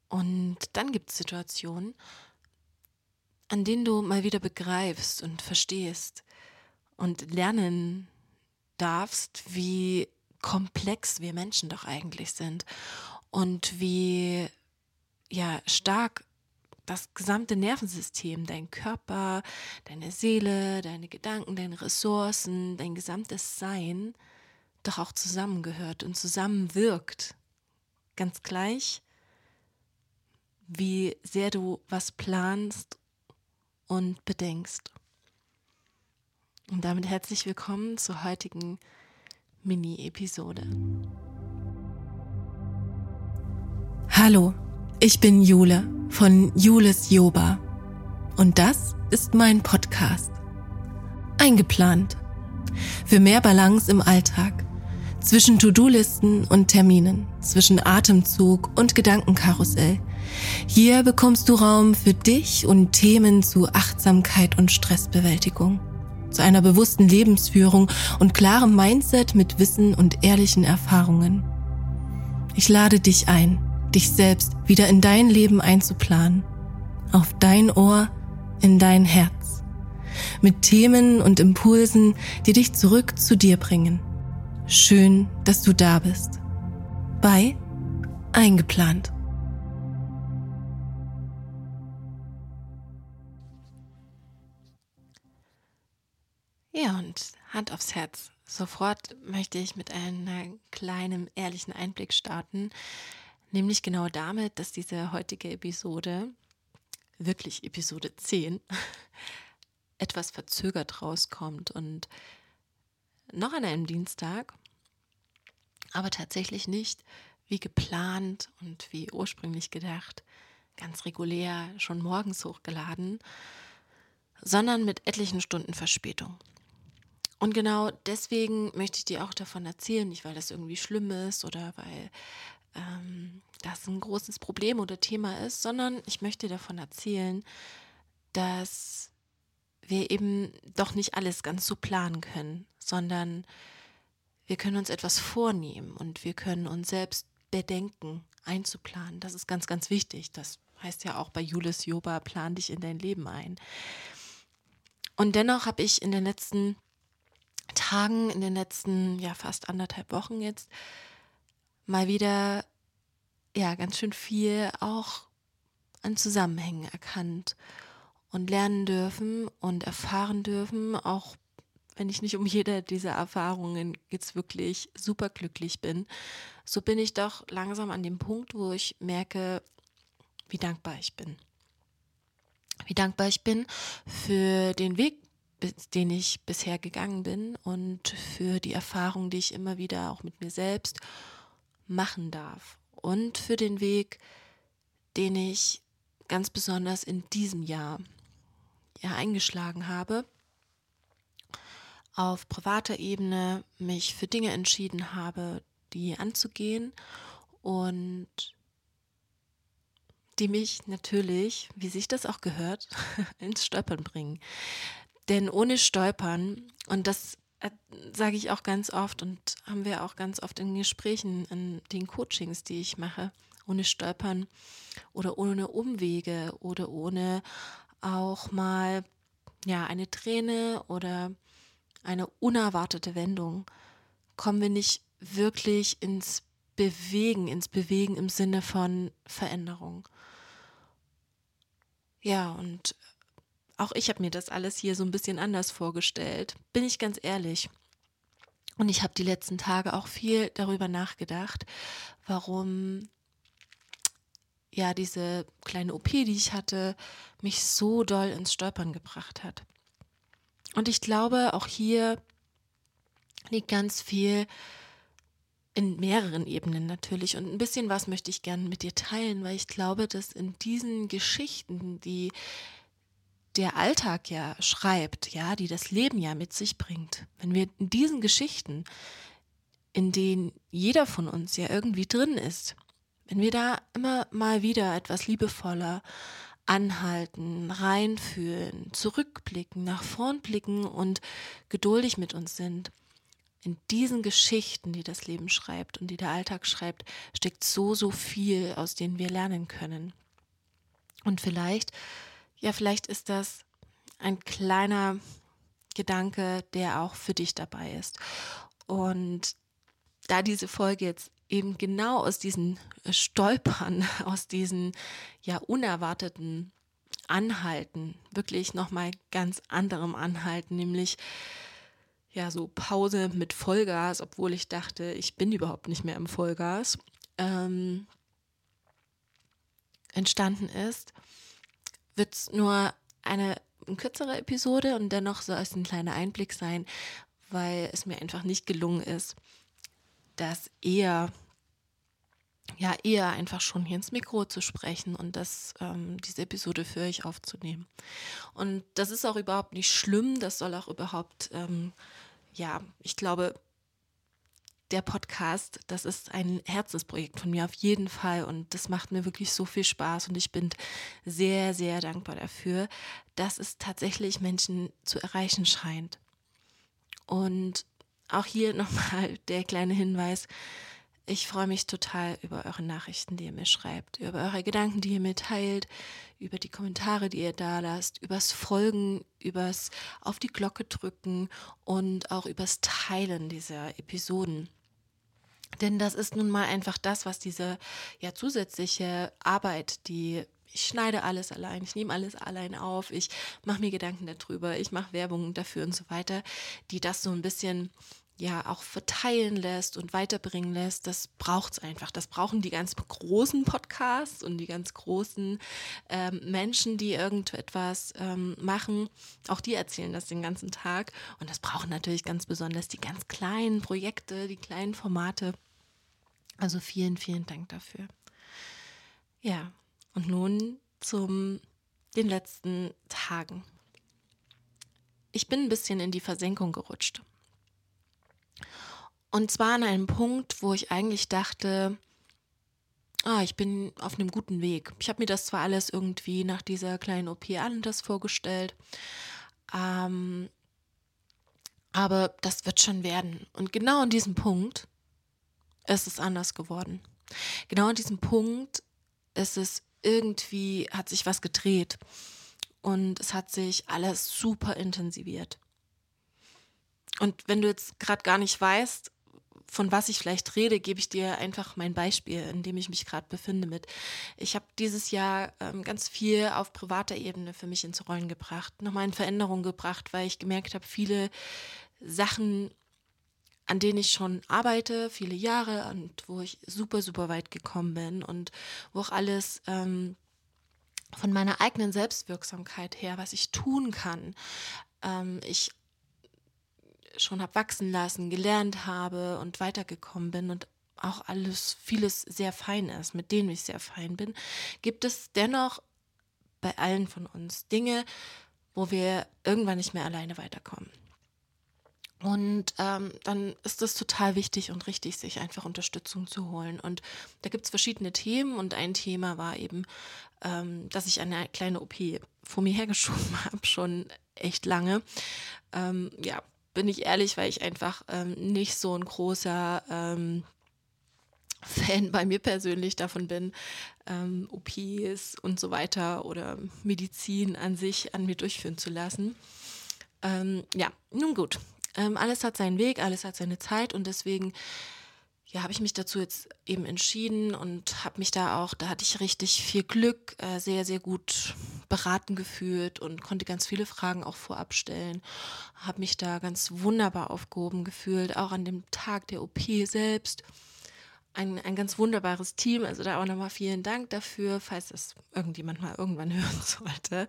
Und dann gibt es Situationen, an denen du mal wieder begreifst und verstehst und lernen darfst, wie komplex wir Menschen doch eigentlich sind und wie stark das gesamte Nervensystem, dein Körper, deine Seele, deine Gedanken, deine Ressourcen, dein gesamtes Sein doch auch zusammengehört und zusammenwirkt. Ganz gleich, wie sehr du was planst und bedenkst. Und damit herzlich willkommen zur heutigen Mini-Episode. Hallo, ich bin Jule von Jules Yoba und das ist mein Podcast. Eingeplant. Für mehr Balance im Alltag, zwischen To-Do-Listen und Terminen, zwischen Atemzug und Gedankenkarussell. Hier bekommst du Raum für dich und Themen zu Achtsamkeit und Stressbewältigung, zu einer bewussten Lebensführung und klarem Mindset mit Wissen und ehrlichen Erfahrungen. Ich lade dich ein, dich selbst wieder in dein Leben einzuplanen, auf dein Ohr, in dein Herz, mit Themen und Impulsen, die dich zurück zu dir bringen. Schön, dass du da bist. Bei Eingeplant. Ja, und Hand aufs Herz. Sofort möchte ich mit einem kleinen, ehrlichen Einblick starten, nämlich genau damit, dass diese heutige Episode, wirklich Episode 10, etwas verzögert rauskommt und noch an einem Dienstag, aber tatsächlich nicht wie geplant und wie ursprünglich gedacht, ganz regulär schon morgens hochgeladen, sondern mit etlichen Stunden Verspätung. Und genau deswegen möchte ich dir auch davon erzählen, nicht weil das irgendwie schlimm ist oder weil das ein großes Problem oder Thema ist, sondern ich möchte dir davon erzählen, dass wir eben doch nicht alles ganz so planen können, sondern wir können uns etwas vornehmen und wir können uns selbst bedenken, einzuplanen. Das ist ganz, ganz wichtig. Das heißt ja auch bei Jules Yoba, plan dich in dein Leben ein. Und dennoch habe ich in den letzten Tagen, in den letzten fast 1,5 Wochen jetzt mal wieder ganz schön viel auch an Zusammenhängen erkannt und lernen dürfen und erfahren dürfen, auch wenn ich nicht um jede dieser Erfahrungen jetzt wirklich super glücklich bin, so bin ich doch langsam an dem Punkt, wo ich merke, wie dankbar ich bin. Wie dankbar ich bin für den Weg, den ich bisher gegangen bin und für die Erfahrung, die ich immer wieder auch mit mir selbst machen darf. Und für den Weg, den ich ganz besonders in diesem Jahr eingeschlagen habe, auf privater Ebene mich für Dinge entschieden habe, die anzugehen und die mich natürlich, wie sich das auch gehört, ins Stolpern bringen. Denn ohne Stolpern, und das sage ich auch ganz oft und haben wir auch ganz oft in Gesprächen, in den Coachings, die ich mache, ohne Stolpern oder ohne Umwege oder ohne auch mal eine Träne oder eine unerwartete Wendung, kommen wir nicht wirklich ins Bewegen im Sinne von Veränderung. Ja, und auch ich habe mir das alles hier so ein bisschen anders vorgestellt, bin ich ganz ehrlich. Und ich habe die letzten Tage auch viel darüber nachgedacht, warum diese kleine OP, die ich hatte, mich so doll ins Stolpern gebracht hat. Und ich glaube, auch hier liegt ganz viel in mehreren Ebenen natürlich. Und ein bisschen was möchte ich gerne mit dir teilen, weil ich glaube, dass in diesen Geschichten, die der Alltag schreibt, die das Leben mit sich bringt, wenn wir in diesen Geschichten, in denen jeder von uns irgendwie drin ist, wenn wir da immer mal wieder etwas liebevoller anhalten, reinfühlen, zurückblicken, nach vorn blicken und geduldig mit uns sind, in diesen Geschichten, die das Leben schreibt und die der Alltag schreibt, steckt so, so viel, aus denen wir lernen können. Und vielleicht ist das ein kleiner Gedanke, der auch für dich dabei ist. Und da diese Folge jetzt eben genau aus diesen Stolpern, aus diesen unerwarteten Anhalten, wirklich nochmal ganz anderem Anhalten, nämlich so Pause mit Vollgas, obwohl ich dachte, ich bin überhaupt nicht mehr im Vollgas, entstanden ist, wird es nur eine kürzere Episode und dennoch soll es ein kleiner Einblick sein, weil es mir einfach nicht gelungen ist, das eher einfach schon hier ins Mikro zu sprechen und diese Episode für euch aufzunehmen. Und das ist auch überhaupt nicht schlimm, das soll auch überhaupt, ich glaube, der Podcast, das ist ein Herzensprojekt von mir auf jeden Fall und das macht mir wirklich so viel Spaß und ich bin sehr, sehr dankbar dafür, dass es tatsächlich Menschen zu erreichen scheint. Und auch hier nochmal der kleine Hinweis, ich freue mich total über eure Nachrichten, die ihr mir schreibt, über eure Gedanken, die ihr mir teilt, über die Kommentare, die ihr da lasst, übers Folgen, übers auf die Glocke drücken und auch übers Teilen dieser Episoden. Denn das ist nun mal einfach das, was diese zusätzliche Arbeit, ich schneide alles allein, ich nehme alles allein auf, ich mache mir Gedanken darüber, ich mache Werbung dafür und so weiter, die das so ein bisschen auch verteilen lässt und weiterbringen lässt, das braucht es einfach. Das brauchen die ganz großen Podcasts und die ganz großen Menschen, die irgendetwas machen. Auch die erzählen das den ganzen Tag. Und das brauchen natürlich ganz besonders die ganz kleinen Projekte, die kleinen Formate. Also vielen, vielen Dank dafür. Ja, und nun zu den letzten Tagen. Ich bin ein bisschen in die Versenkung gerutscht. Und zwar an einem Punkt, wo ich eigentlich dachte, ich bin auf einem guten Weg. Ich habe mir das zwar alles irgendwie nach dieser kleinen OP anders vorgestellt, aber das wird schon werden. Und genau an diesem Punkt ist es anders geworden. Genau an diesem Punkt hat sich was gedreht und es hat sich alles super intensiviert. Und wenn du jetzt gerade gar nicht weißt, von was ich vielleicht rede, gebe ich dir einfach mein Beispiel, in dem ich mich gerade befinde. Ich habe dieses Jahr ganz viel auf privater Ebene für mich ins Rollen gebracht, nochmal in Veränderung gebracht, weil ich gemerkt habe, viele Sachen, an denen ich schon arbeite, viele Jahre und wo ich super, super weit gekommen bin und wo auch alles von meiner eigenen Selbstwirksamkeit her, was ich tun kann, ich schon habe wachsen lassen, gelernt habe und weitergekommen bin und auch vieles sehr fein ist, mit denen ich sehr fein bin, gibt es dennoch bei allen von uns Dinge, wo wir irgendwann nicht mehr alleine weiterkommen. Und dann ist es total wichtig und richtig, sich einfach Unterstützung zu holen. Und da gibt es verschiedene Themen und ein Thema war eben, dass ich eine kleine OP vor mir hergeschoben habe, schon echt lange. Bin ich ehrlich, weil ich einfach nicht so ein großer Fan bei mir persönlich davon bin, OPs und so weiter oder Medizin an sich an mir durchführen zu lassen. Nun gut. Alles hat seinen Weg, alles hat seine Zeit und deswegen habe ich mich dazu jetzt eben entschieden und habe mich da hatte ich richtig viel Glück, sehr, sehr gut beraten gefühlt und konnte ganz viele Fragen auch vorab stellen. Habe mich da ganz wunderbar aufgehoben gefühlt, auch an dem Tag der OP selbst. Ein ganz wunderbares Team, also da auch nochmal vielen Dank dafür, falls es irgendjemand mal irgendwann hören sollte.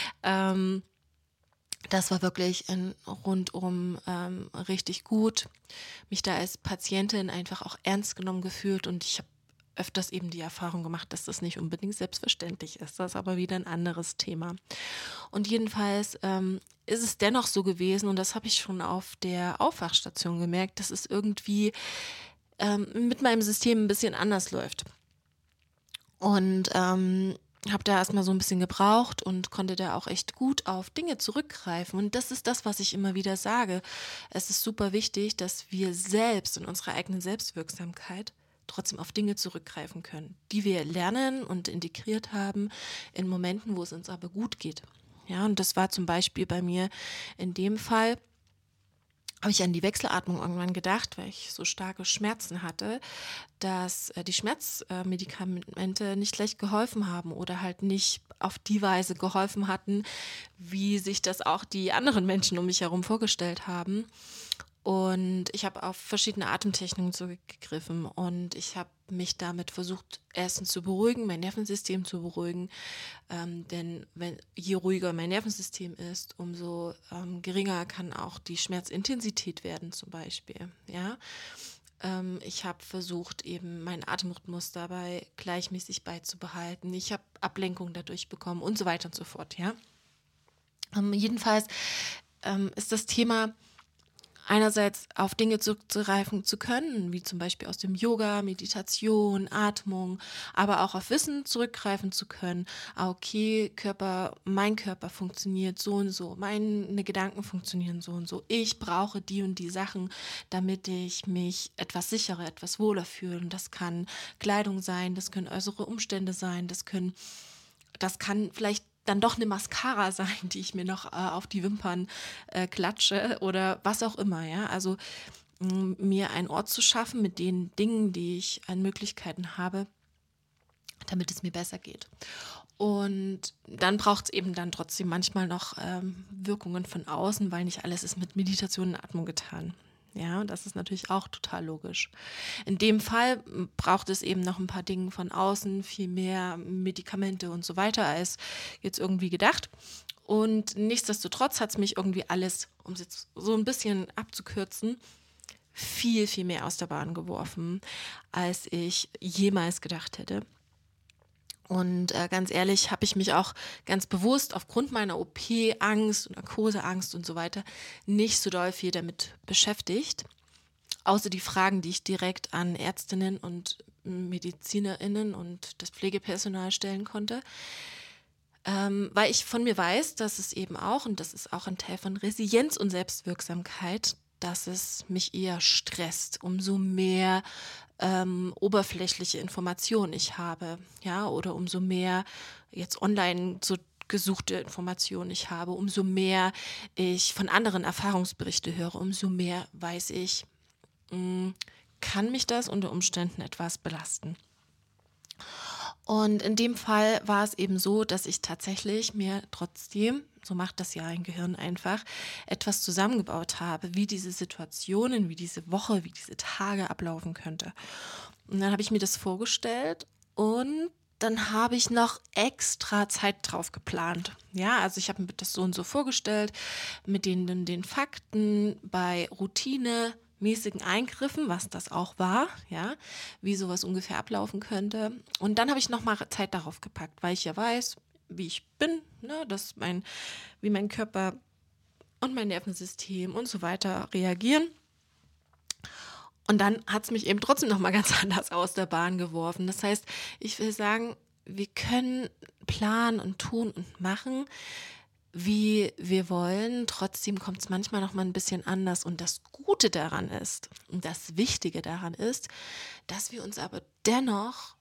Das war wirklich rundum richtig gut. Mich da als Patientin einfach auch ernst genommen gefühlt und ich habe öfters eben die Erfahrung gemacht, dass das nicht unbedingt selbstverständlich ist. Das ist aber wieder ein anderes Thema. Und jedenfalls ist es dennoch so gewesen und das habe ich schon auf der Aufwachstation gemerkt, dass es irgendwie mit meinem System ein bisschen anders läuft. Und habe da erst mal so ein bisschen gebraucht und konnte da auch echt gut auf Dinge zurückgreifen. Und das ist das, was ich immer wieder sage. Es ist super wichtig, dass wir selbst in unserer eigenen Selbstwirksamkeit trotzdem auf Dinge zurückgreifen können, die wir lernen und integriert haben in Momenten, wo es uns aber gut geht. Ja, und das war zum Beispiel bei mir in dem Fall, habe ich an die Wechselatmung irgendwann gedacht, weil ich so starke Schmerzen hatte, dass die Schmerzmedikamente nicht gleich geholfen haben oder halt nicht auf die Weise geholfen hatten, wie sich das auch die anderen Menschen um mich herum vorgestellt haben. Und ich habe auf verschiedene Atemtechniken zurückgegriffen und ich habe mich damit versucht, erstens zu beruhigen, mein Nervensystem zu beruhigen. Denn je ruhiger mein Nervensystem ist, umso geringer kann auch die Schmerzintensität werden, zum Beispiel. Ja? Ich habe versucht, eben meinen Atemrhythmus dabei gleichmäßig beizubehalten. Ich habe Ablenkung dadurch bekommen und so weiter und so fort. Ja? Jedenfalls ist das Thema einerseits auf Dinge zurückgreifen zu können, wie zum Beispiel aus dem Yoga, Meditation, Atmung, aber auch auf Wissen zurückgreifen zu können. Okay, mein Körper funktioniert so und so, meine Gedanken funktionieren so und so. Ich brauche die und die Sachen, damit ich mich etwas sicherer, etwas wohler fühle. Und das kann Kleidung sein, das können äußere Umstände sein, das kann vielleicht dann doch eine Mascara sein, die ich mir noch auf die Wimpern klatsche oder was auch immer, ja. Also mir einen Ort zu schaffen mit den Dingen, die ich an Möglichkeiten habe, damit es mir besser geht. Und dann braucht es eben dann trotzdem manchmal noch Wirkungen von außen, weil nicht alles ist mit Meditation und Atmung getan. Ja, das ist natürlich auch total logisch. In dem Fall braucht es eben noch ein paar Dinge von außen, viel mehr Medikamente und so weiter als jetzt irgendwie gedacht. Und nichtsdestotrotz hat es mich irgendwie alles, um es jetzt so ein bisschen abzukürzen, viel, viel mehr aus der Bahn geworfen, als ich jemals gedacht hätte. Und ganz ehrlich, habe ich mich auch ganz bewusst aufgrund meiner OP-Angst und Narkoseangst und so weiter nicht so doll viel damit beschäftigt, außer die Fragen, die ich direkt an Ärztinnen und MedizinerInnen und das Pflegepersonal stellen konnte. Weil ich von mir weiß, dass es eben auch, und das ist auch ein Teil von Resilienz und Selbstwirksamkeit, dass es mich eher stresst, umso mehr oberflächliche Informationen ich habe, ja, oder umso mehr jetzt online so gesuchte Informationen ich habe, umso mehr ich von anderen Erfahrungsberichte höre, umso mehr weiß ich, kann mich das unter Umständen etwas belasten. Und in dem Fall war es eben so, dass ich tatsächlich mir trotzdem, so macht das ja ein Gehirn einfach, etwas zusammengebaut habe, wie diese Situationen, wie diese Woche, wie diese Tage ablaufen könnte. Und dann habe ich mir das vorgestellt und dann habe ich noch extra Zeit drauf geplant. Ja, also ich habe mir das so und so vorgestellt, mit den Fakten bei routinemäßigen Eingriffen, was das auch war, ja, wie sowas ungefähr ablaufen könnte. Und dann habe ich nochmal Zeit darauf gepackt, weil ich ja weiß, wie ich bin, ne, wie mein Körper und mein Nervensystem und so weiter reagieren. Und dann hat es mich eben trotzdem noch mal ganz anders aus der Bahn geworfen. Das heißt, ich will sagen, wir können planen und tun und machen, wie wir wollen. Trotzdem kommt es manchmal noch mal ein bisschen anders. Und das Gute daran ist und das Wichtige daran ist, dass wir uns aber dennoch,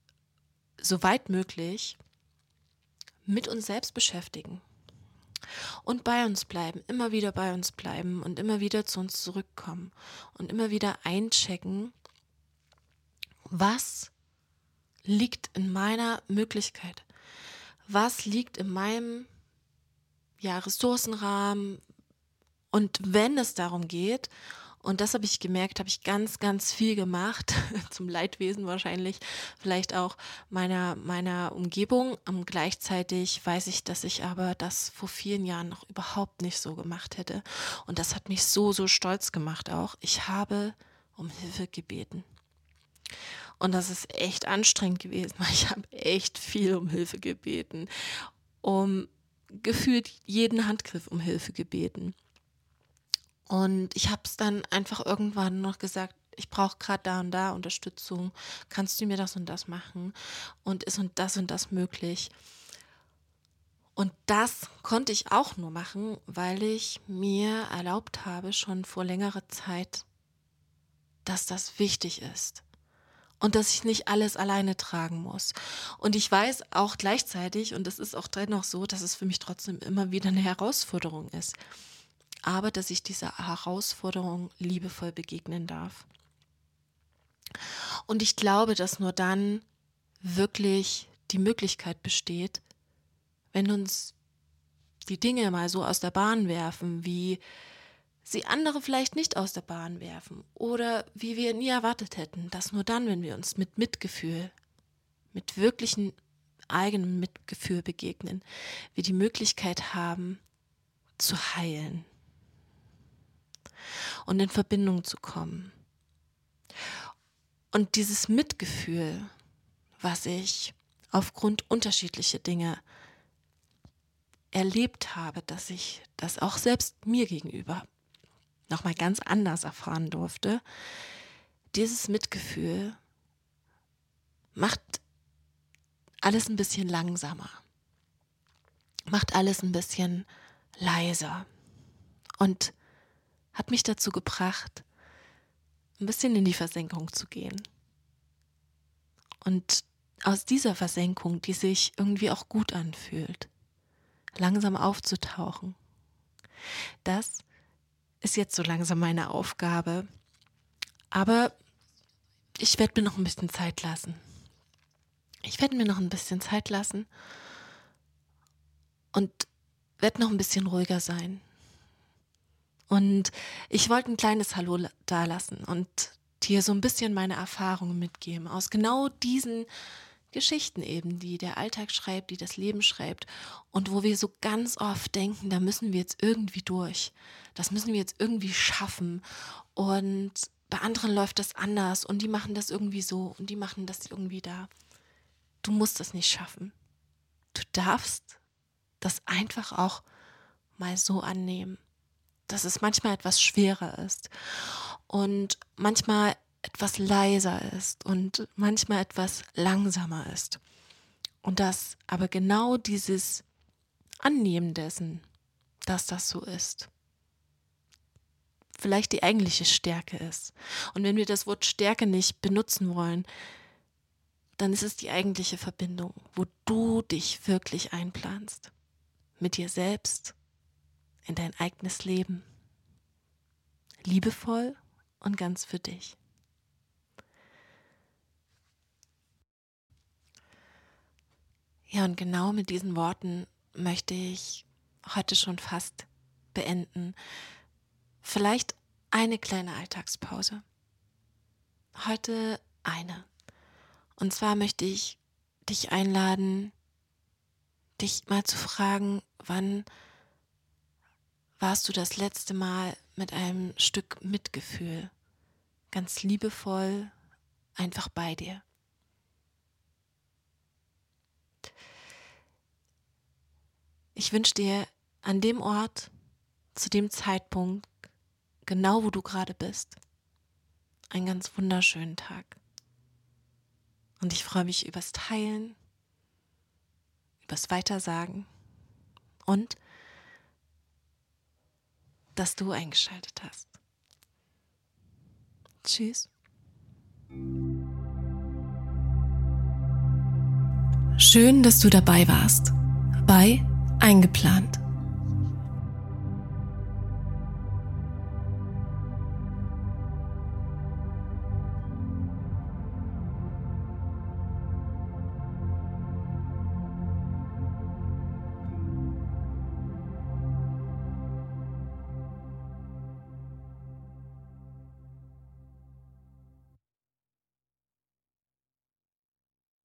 so weit möglich, mit uns selbst beschäftigen und bei uns bleiben, immer wieder bei uns bleiben und immer wieder zu uns zurückkommen und immer wieder einchecken, was liegt in meiner Möglichkeit, was liegt in meinem Ressourcenrahmen. Und wenn es darum geht, und das habe ich gemerkt, habe ich ganz, ganz viel gemacht, zum Leidwesen wahrscheinlich, vielleicht auch meiner Umgebung. Gleichzeitig weiß ich, dass ich aber das vor vielen Jahren noch überhaupt nicht so gemacht hätte. Und das hat mich so, so stolz gemacht auch. Ich habe um Hilfe gebeten. Und das ist echt anstrengend gewesen, weil ich habe echt viel um Hilfe gebeten, um gefühlt jeden Handgriff um Hilfe gebeten. Und ich habe es dann einfach irgendwann noch gesagt, ich brauche gerade da und da Unterstützung, kannst du mir das und das machen und ist und das möglich. Und das konnte ich auch nur machen, weil ich mir erlaubt habe, schon vor längerer Zeit, dass das wichtig ist und dass ich nicht alles alleine tragen muss. Und ich weiß auch gleichzeitig, und es ist auch dennoch so, dass es für mich trotzdem immer wieder eine Herausforderung ist, aber dass ich dieser Herausforderung liebevoll begegnen darf. Und ich glaube, dass nur dann wirklich die Möglichkeit besteht, wenn uns die Dinge mal so aus der Bahn werfen, wie sie andere vielleicht nicht aus der Bahn werfen oder wie wir nie erwartet hätten, dass nur dann, wenn wir uns mit Mitgefühl, mit wirklichem eigenem Mitgefühl begegnen, wir die Möglichkeit haben, zu heilen und in Verbindung zu kommen. Und dieses Mitgefühl, was ich aufgrund unterschiedlicher Dinge erlebt habe, dass ich das auch selbst mir gegenüber nochmal ganz anders erfahren durfte, dieses Mitgefühl macht alles ein bisschen langsamer, macht alles ein bisschen leiser und hat mich dazu gebracht, ein bisschen in die Versenkung zu gehen. Und aus dieser Versenkung, die sich irgendwie auch gut anfühlt, langsam aufzutauchen. Das ist jetzt so langsam meine Aufgabe. Aber ich werde mir noch ein bisschen Zeit lassen. Und werde noch ein bisschen ruhiger sein. Und ich wollte ein kleines Hallo dalassen und dir so ein bisschen meine Erfahrungen mitgeben aus genau diesen Geschichten eben, die der Alltag schreibt, die das Leben schreibt und wo wir so ganz oft denken, da müssen wir jetzt irgendwie durch. Das müssen wir jetzt irgendwie schaffen. Und bei anderen läuft das anders und die machen das irgendwie so und die machen das irgendwie da. Du musst das nicht schaffen. Du darfst das einfach auch mal so annehmen, dass es manchmal etwas schwerer ist und manchmal etwas leiser ist und manchmal etwas langsamer ist. Und dass aber genau dieses Annehmen dessen, dass das so ist, vielleicht die eigentliche Stärke ist. Und wenn wir das Wort Stärke nicht benutzen wollen, dann ist es die eigentliche Verbindung, wo du dich wirklich einplanst. Mit dir selbst, in dein eigenes Leben. Liebevoll und ganz für dich. Ja, und genau mit diesen Worten möchte ich heute schon fast beenden. Vielleicht eine kleine Alltagspause. Heute eine. Und zwar möchte ich dich einladen, dich mal zu fragen, wann warst du das letzte Mal mit einem Stück Mitgefühl, ganz liebevoll, einfach bei dir. Ich wünsche dir an dem Ort, zu dem Zeitpunkt, genau wo du gerade bist, einen ganz wunderschönen Tag. Und ich freue mich übers Teilen, übers Weitersagen und dass du eingeschaltet hast. Tschüss. Schön, dass du dabei warst bei Eingeplant,